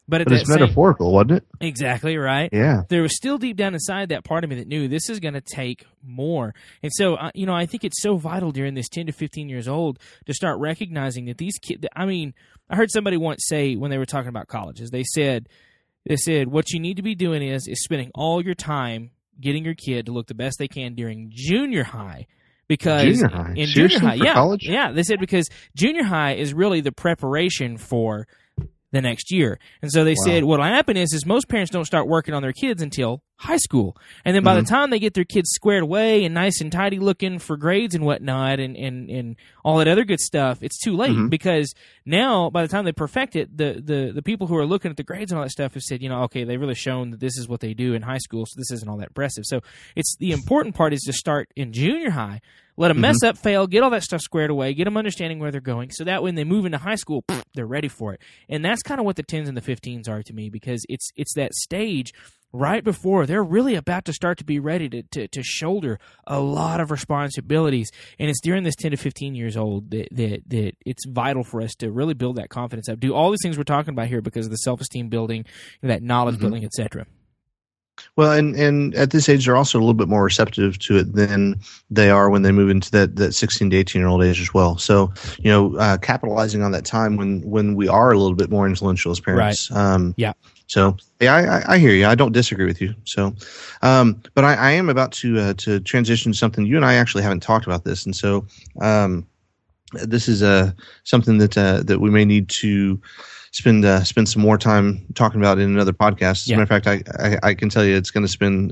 S2: But, at
S3: but
S2: that
S3: it's
S2: same,
S3: metaphorical, wasn't it?
S2: Exactly right.
S3: Yeah.
S2: There was still deep down inside that part of me that knew this is going to take more. And so, uh, you know, I think it's so vital during this ten to fifteen years old to start recognizing that these kids, I mean, I heard somebody once say when they were talking about colleges, they said, they said, what you need to be doing is, is spending all your time getting your kid to look the best they can during junior high. Because
S3: junior high.
S2: in
S3: Seriously?
S2: junior high,
S3: For
S2: yeah,
S3: college?
S2: yeah, they said because junior high is really the preparation for the next year. And so they
S3: Wow.
S2: said what'll happen is is most parents don't start working on their kids until high school. And then by
S3: Mm-hmm.
S2: the time they get their kids squared away and nice and tidy looking for grades and whatnot and, and, and all that other good stuff, it's too late
S3: Mm-hmm.
S2: because now by the time they perfect it, the, the, the people who are looking at the grades and all that stuff have said, you know, okay, they've really shown that this is what they do in high school, so this isn't all that impressive. So it's the important part is to start in junior high. Let them mess up, fail, get all that stuff squared away, get them understanding where they're going, so that when they move into high school, pff, they're ready for it. And that's kind of what the tens and the fifteens are to me, because it's it's that stage right before they're really about to start to be ready to, to, to shoulder a lot of responsibilities. And it's during this ten to fifteen years old that, that, that it's vital for us to really build that confidence up, do all these things we're talking about here because of the self-esteem building, that knowledge mm-hmm. building, et cetera.
S3: Well, and, and at this age, they're also a little bit more receptive to it than they are when they move into that, that sixteen to eighteen-year-old age as well. So, you know, uh, capitalizing on that time when, when we are a little bit more influential as parents.
S2: Right. Um, yeah.
S3: So, yeah, I, I hear you. I don't disagree with you. So, um, but I, I am about to uh, to transition to something. You and I actually haven't talked about this. And so um, this is uh, something that uh, that we may need to spend uh, spend some more time talking about in another podcast. As
S2: yeah.
S3: a matter of fact, I, I, I can tell you it's going to spend.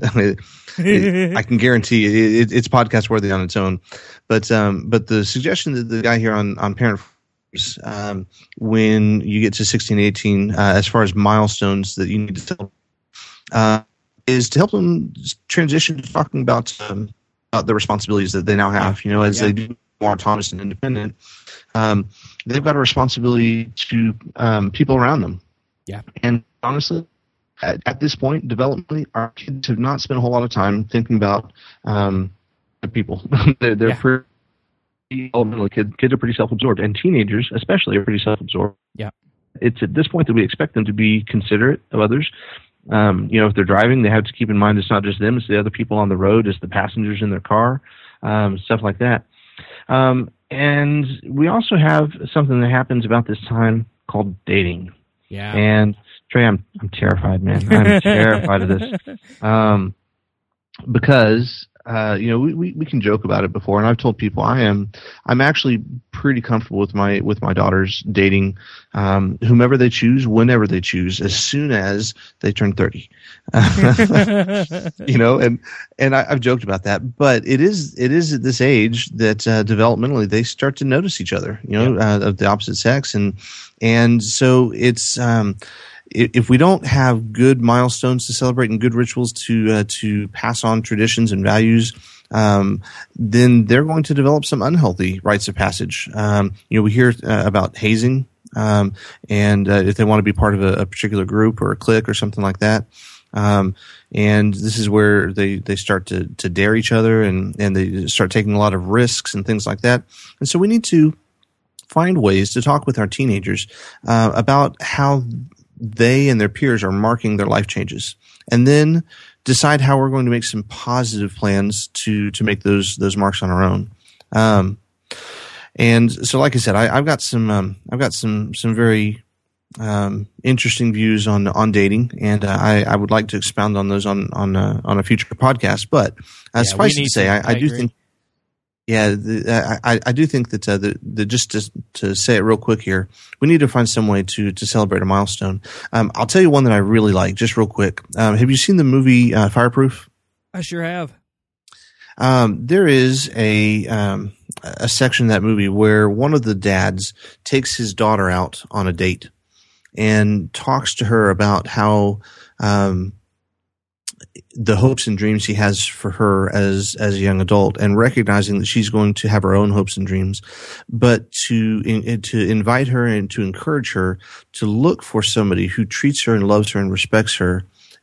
S3: I can guarantee it, it, it's podcast worthy on its own. But um, but the suggestion that the guy here on on Parent um, when you get to sixteen, eighteen, uh, as far as milestones that you need to tell, uh, is to help them transition to talking about um, about the responsibilities that they now have. You know, as yeah. they do more autonomous and independent. Um, they've got a responsibility to um, people around them.
S2: Yeah.
S3: And honestly, at, at this point, developmentally, our kids have not spent a whole lot of time thinking about um, the people. they're they're yeah. pretty developmental. Kids, kids are pretty self-absorbed, and teenagers especially are pretty self-absorbed.
S2: Yeah.
S3: It's at this point that we expect them to be considerate of others. Um, you know, if they're driving, they have to keep in mind it's not just them; it's the other people on the road, it's the passengers in their car, um, stuff like that. Um, and we also have something that happens about this time called dating.
S2: Yeah.
S3: And Trey, I'm I'm terrified, man. I'm terrified of this. Um, because uh, you know, we, we, we can joke about it before, and I've told people I am I'm actually pretty comfortable with my with my daughters dating um, whomever they choose, whenever they choose, as soon as they turn thirty. You know, and and I, I've joked about that, but it is it is at this age that uh, developmentally they start to notice each other, you know, yeah. uh, of the opposite sex, and and so it's. Um, If we don't have good milestones to celebrate and good rituals to uh, to pass on traditions and values, um, then they're going to develop some unhealthy rites of passage. Um, you know, we hear uh, about hazing, um, and uh, if they want to be part of a, a particular group or a clique or something like that. Um, and this is where they, they start to, to dare each other and, and they start taking a lot of risks and things like that. And so we need to find ways to talk with our teenagers uh, about how they and their peers are marking their life changes, and then decide how we're going to make some positive plans to to make those those marks on our own. Um, and so, like I said, I, I've got some um, I've got some some very um, interesting views on on dating, and uh, I, I would like to expound on those on on uh, on a future podcast. But uh, yeah, suffice to say, I, I, I do think. Yeah, the, I, I do think that uh, the, the just to, to say it real quick here, we need to find some way to to celebrate a milestone. Um, I'll tell you one that I really like, just real quick. Um, have you seen the movie uh, Fireproof?
S2: I sure have.
S3: Um, there is a um, a section in that movie where one of the dads takes his daughter out on a date and talks to her about how um, the hopes and dreams he has for her as as a young adult, and recognizing that she's going to have her own hopes and dreams, but to in, to invite her and to encourage her to look for somebody who treats her and loves her and respects her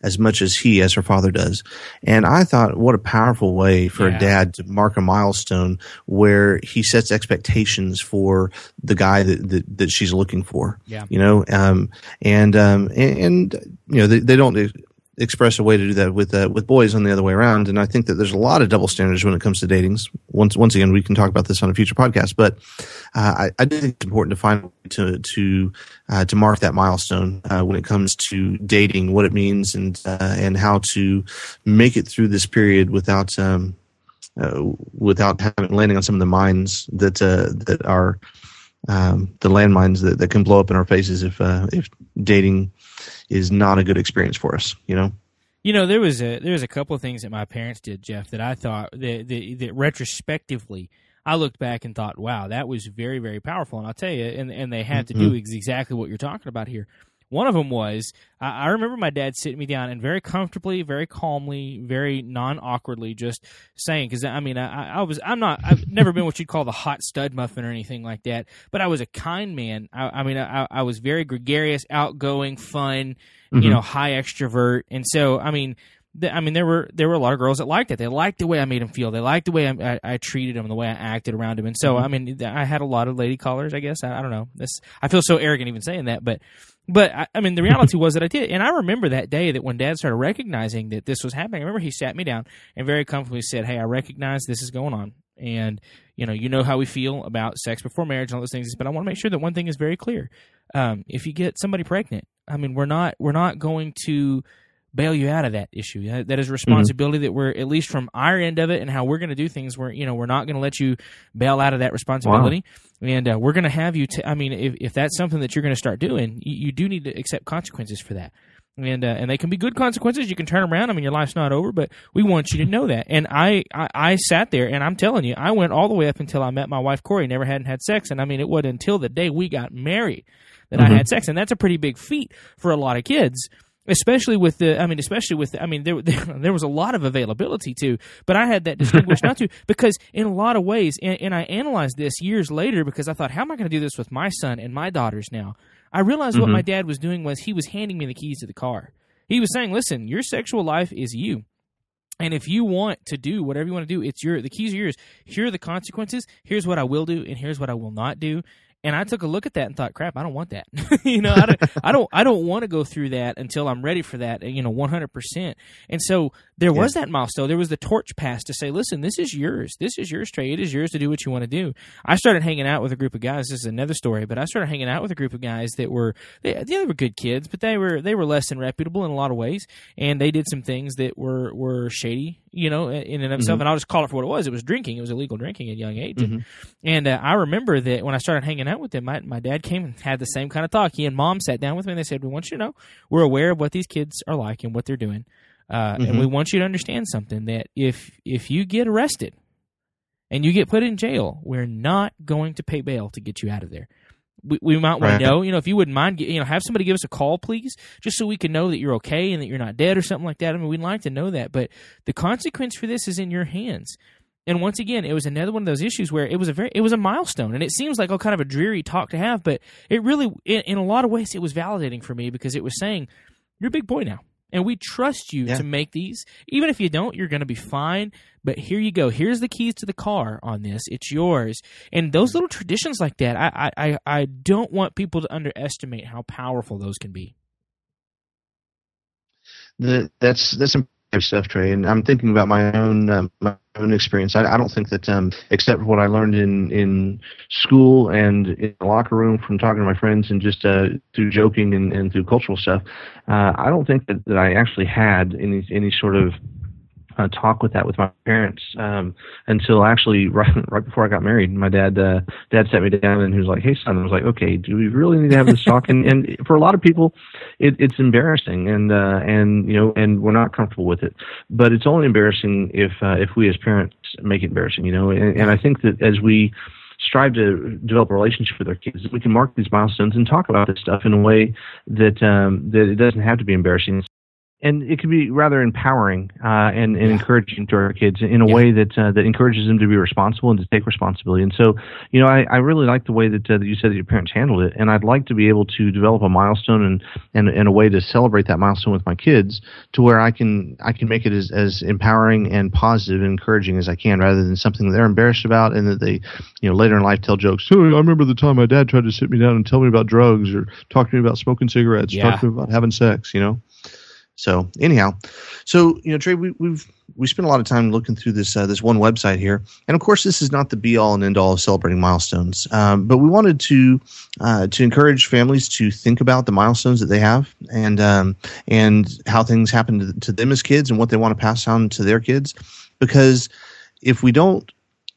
S3: as much as he, as her father does. And I thought, what a powerful way for
S2: Yeah.
S3: a dad to mark a milestone where he sets expectations for the guy that, that, that she's looking for.
S2: Yeah.
S3: You know, um, and, um, and, and, you know, they, they don't express a way to do that with uh, with boys on the other way around. And I think that there's a lot of double standards when it comes to datings. Once once again, we can talk about this on a future podcast. But uh, I, I do think it's important to find to to uh, to mark that milestone uh, when it comes to dating, what it means, and uh, and how to make it through this period without um, uh, without having landing on some of the mines that uh, that are um, the landmines that, that can blow up in our faces if uh, if dating is not a good experience for us, you know.
S2: You know, there was a there was a couple of things that my parents did, Jeff, that I thought that, that, that retrospectively I looked back and thought, wow, that was very, very powerful. And I'll tell you, and and they had to
S3: Mm-hmm.
S2: do ex- exactly what you're talking about here. One of them was I, I remember my dad sitting me down and very comfortably, very calmly, very non-awkwardly, just saying, because I mean, I, I was I'm not I've never been what you'd call the hot stud muffin or anything like that, but I was a kind man. I, I mean, I, I was very gregarious, outgoing, fun,
S3: Mm-hmm.
S2: you know, high extrovert, and so I mean. I mean, there were there were a lot of girls that liked it. They liked the way I made them feel. They liked the way I, I, I treated them, the way I acted around them. And so,
S3: Mm-hmm.
S2: I mean, I had a lot of lady callers, I guess. I, I don't know. This I feel so arrogant even saying that, but but I, I mean, the reality was that I did. And I remember that day that when Dad started recognizing that this was happening. I remember he sat me down and very comfortably said, "Hey, I recognize this is going on, and you know, you know how we feel about sex before marriage and all those things. But I want to make sure that one thing is very clear: um, if you get somebody pregnant, I mean, we're not we're not going to." bail you out of that issue. That, that is a responsibility mm-hmm. that we're, at least from our end of it and how we're going to do things, we're, you know, we're not going to let you bail out of that responsibility. Wow. And uh, we're going to have you, t- I mean, if, if that's something that you're going to start doing, you, you do need to accept consequences for that. And uh, and they can be good consequences. You can turn around. I mean, your life's not over, but we want you to know that. And I, I, I sat there, and I'm telling you, I went all the way up until I met my wife, Corey, never hadn't had sex. And I mean, it wasn't until the day we got married that mm-hmm. I had sex. And that's a pretty big feat for a lot of kids. Especially with the, I mean, especially with, the, I mean, there, there there was a lot of availability too, but I had that distinguished not to, because in a lot of ways, and, and I analyzed this years later because I thought, how am I going to do this with my son and my daughters now? I realized mm-hmm. what my dad was doing was he was handing me the keys to the car. He was saying, listen, your sexual life is you. And if you want to do whatever you want to do, it's your, the keys are yours. Here are the consequences. Here's what I will do, and here's what I will not do. And I took a look at that and thought, crap, I don't want that. you know, I don't, I don't, I don't want to go through that until I'm ready for that, you know, one hundred percent. And so there was yeah. that milestone. There was the torch passed to say, listen, this is yours. This is yours, Trey. It is yours to do what you want to do. I started hanging out with a group of guys. This is another story, but I started hanging out with a group of guys that were, they, they were good kids, but they were, they were less than reputable in a lot of ways. And they did some things that were, were shady, you know, in and of itself. Mm-hmm. And I'll just call it for what it was. It was drinking. It was illegal drinking at a young age. Mm-hmm. And, and uh, I remember that when I started hanging out with them, my, my dad came and had the same kind of talk. He and mom sat down with me and they said, we want you to know we're aware of what these kids are like and what they're doing. Uh, mm-hmm. And we want you to understand something, that if if you get arrested and you get put in jail, we're not going to pay bail to get you out of there. We, we might want right. to know, you know, if you wouldn't mind, you know, have somebody give us a call, please, just so we can know that you're okay and that you're not dead or something like that. I mean, we'd like to know that. But the consequence for this is in your hands. And once again, it was another one of those issues where it was a very, it was a milestone, and it seems like oh, kind of a dreary talk to have, but it really, in, in a lot of ways, it was validating for me because it was saying, you're a big boy now, and we trust you yeah. to make these. Even if you don't, you're going to be fine. But here you go. Here's the keys to the car on this. It's yours. And those little traditions like that, I, I, I don't want people to underestimate how powerful those can be.
S3: The, that's that's some stuff, Trey. And I'm thinking about my own um, my own experience. I, I don't think that, um, except for what I learned in, in school and in the locker room from talking to my friends and just uh, through joking and, and through cultural stuff, uh, I don't think that, that I actually had any any sort of Uh, talk with that with my parents um, until actually right right before I got married. My dad uh, dad sat me down and he was like, "Hey son," I was like, "Okay, do we really need to have this talk?" and, and for a lot of people, it, it's embarrassing and uh, and you know and we're not comfortable with it. But it's only embarrassing if uh, if we as parents make it embarrassing, you know. And, and I think that as we strive to develop a relationship with our kids, we can mark these milestones and talk about this stuff in a way that um, that it doesn't have to be embarrassing. and it can be rather empowering uh, and, and
S2: yeah.
S3: encouraging to our kids in a
S2: yeah.
S3: way that uh, that encourages them to be responsible and to take responsibility. And so, you know, I, I really like the way that, uh, that you said that your parents handled it, and I'd like to be able to develop a milestone and, and, and a way to celebrate that milestone with my kids, to where I can I can make it as, as empowering and positive and encouraging as I can, rather than something that they're embarrassed about and that they, you know, later in life tell jokes. Oh, I remember the time my dad tried to sit me down and tell me about drugs, or talk to me about smoking cigarettes,
S2: yeah.
S3: talk to me about having sex, you know. So anyhow, so you know, Trey, we, we've we spent a lot of time looking through this uh, this one website here, and of course, this is not the be all and end all of celebrating milestones. Um, but we wanted to uh, to encourage families to think about the milestones that they have, and um, and how things happen to, to them as kids, and what they want to pass on to their kids. Because if we don't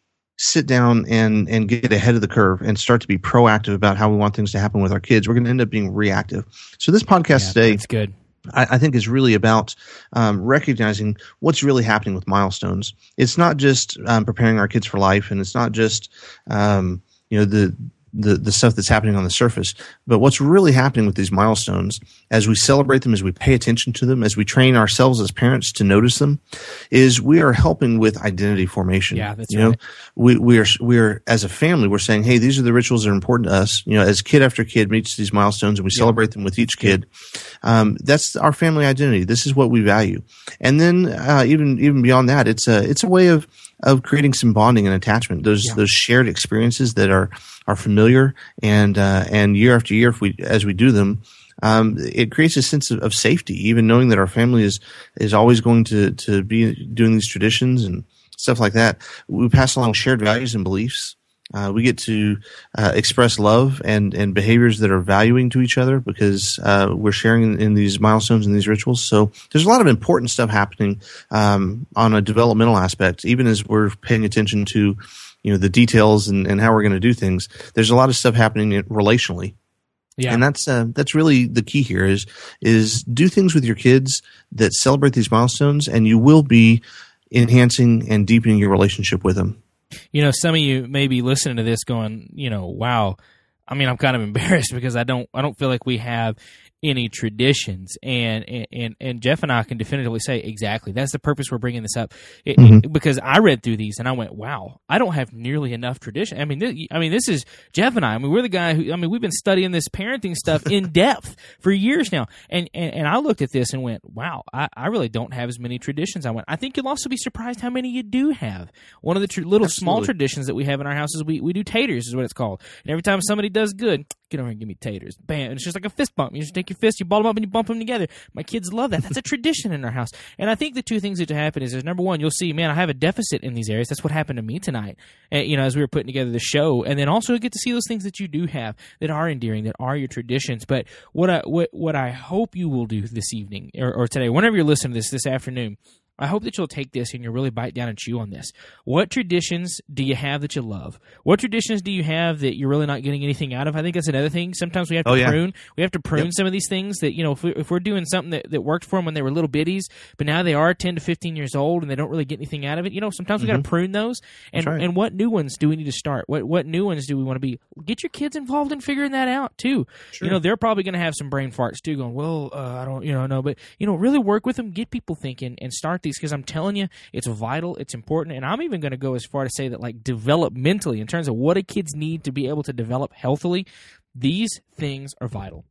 S3: sit down and and get ahead of the curve and start to be proactive about how we want things to happen with our kids, we're going to end up being reactive. So this podcast
S2: yeah,
S3: today,
S2: that's good.
S3: I, I think is really about um, recognizing what's really happening with milestones. It's not just um, preparing our kids for life, and it's not just um, you know the, the the stuff that's happening on the surface, but what's really happening with these milestones as we celebrate them, as we pay attention to them, as we train ourselves as parents to notice them, is we are helping with identity formation.
S2: Yeah, that's
S3: you
S2: right.
S3: know, we we are we are as a family, we're saying, hey, these are the rituals that are important to us. You know, as kid after kid meets these milestones, and we
S2: yeah.
S3: celebrate them with each kid. Um, that's our family identity. This is what we value. And then uh, even even beyond that, it's a it's a way of of creating some bonding and attachment. Those
S2: yeah.
S3: those shared experiences that are are familiar, and uh, and year after year, if we as we do them, um, it creates a sense of, of safety. Even knowing that our family is is always going to to be doing these traditions and stuff like that, we pass along shared values and beliefs. Uh, we get to uh, express love and, and behaviors that are valuing to each other, because uh, we're sharing in, in these milestones and these rituals. So there's a lot of important stuff happening um, on a developmental aspect, even as we're paying attention to, you know, the details and, and how we're going to do things. There's a lot of stuff happening relationally. Yeah. And that's uh, that's really the key here is is do things with your kids that celebrate these milestones, and you will be enhancing and deepening your relationship with them.
S2: You know, some of you may be listening to this going, you know, wow. I mean, I'm kind of embarrassed because I don't I don't feel like we have any traditions, and and and Jeff and I can definitively say exactly that's the purpose we're bringing this up. It, mm-hmm. it, because I read through these and I went, wow, I don't have nearly enough tradition. I mean, this, I mean, this is Jeff and I. I mean, we're the guy who. I mean, we've been studying this parenting stuff in depth for years now, and, and and I looked at this and went, wow, I, I really don't have as many traditions. I went, I think you'll also be surprised how many you do have. One of the tr- little Absolutely. small traditions that we have in our house is we we do taters, is what it's called. And every time somebody does good, get over and give me taters. Bam! And it's just like a fist bump. You just take your fist, you ball them up, and you bump them together. My kids love that. That's a tradition in our house. And I think the two things that happen is, is number one, you'll see, man, I have a deficit in these areas. That's what happened to me tonight. And, you know, as we were putting together the show, and then also get to see those things that you do have that are endearing, that are your traditions. But what I what what I hope you will do this evening or, or today, whenever you're listening to this this afternoon, I hope that you'll take this and you'll really bite down and chew on this. What traditions do you have that you love? What traditions do you have that you're really not getting anything out of? I think that's another thing. Sometimes we have to oh, yeah. prune. We have to prune yep. some of these things that, you know, if, we, if we're doing something that, that worked for them when they were little bitties, but now they are ten to fifteen years old and they don't really get anything out of it, you know, sometimes we mm-hmm. got to prune those. And right. and what new ones do we need to start? What what new ones do we want to be? Get your kids involved in figuring that out, too. Sure. You know, they're probably going to have some brain farts, too, going, well, uh, I don't, you know, no. But, you know, really work with them, get people thinking, and start these, because I'm telling you, it's vital, it's important, and I'm even going to go as far to say that, like, developmentally, in terms of what a kids need to be able to develop healthily, these things are vital.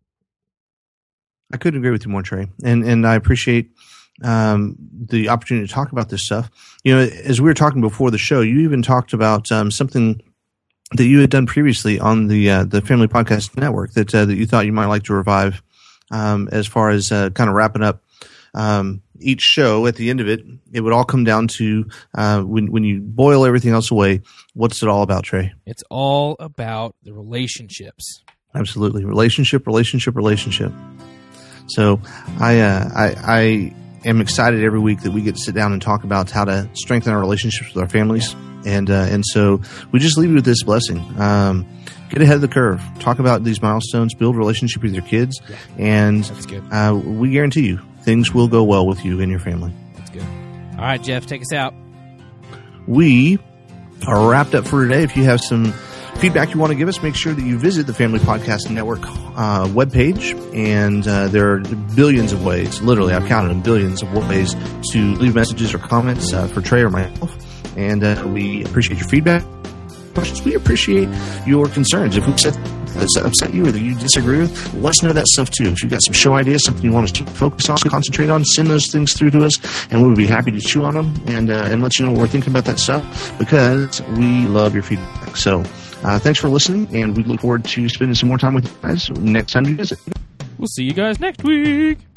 S3: I couldn't agree with you more, Trey, and and I appreciate um, the opportunity to talk about this stuff. You know, as we were talking before the show, you even talked about um, something that you had done previously on the uh, the Family Podcast Network that uh, that you thought you might like to revive, um, as far as uh, kind of wrapping up. Um, each show, at the end of it, it would all come down to uh, when when you boil everything else away, what's it all about, Trey?
S2: It's all about the relationships.
S3: Absolutely, relationship, relationship, relationship. So, I uh, I I am excited every week that we get to sit down and talk about how to strengthen our relationships with our families, and uh, and so we just leave you with this blessing. Um, Get ahead of the curve. Talk about these milestones. Build a relationship with your kids, yeah. and
S2: That's good.
S3: Uh, we guarantee you things will go well with you and your family.
S2: That's good. All right, Jeff, take us out.
S3: We are wrapped up for today. If you have some feedback you want to give us, make sure that you visit the Family Podcast Network uh, webpage. And uh, there are billions of ways, literally, I've counted them, billions of ways to leave messages or comments uh, for Trey or myself. And uh, we appreciate your feedback. We appreciate your concerns. If we've said that's upset you or that you disagree with, let us know that stuff too. If you've got some show ideas, something you want us to focus on, concentrate on, send those things through to us, and we'll be happy to chew on them and uh, and let you know what we're thinking about that stuff, because we love your feedback. So uh, thanks for listening, and we look forward to spending some more time with you guys next time you visit.
S2: We'll see you guys next week.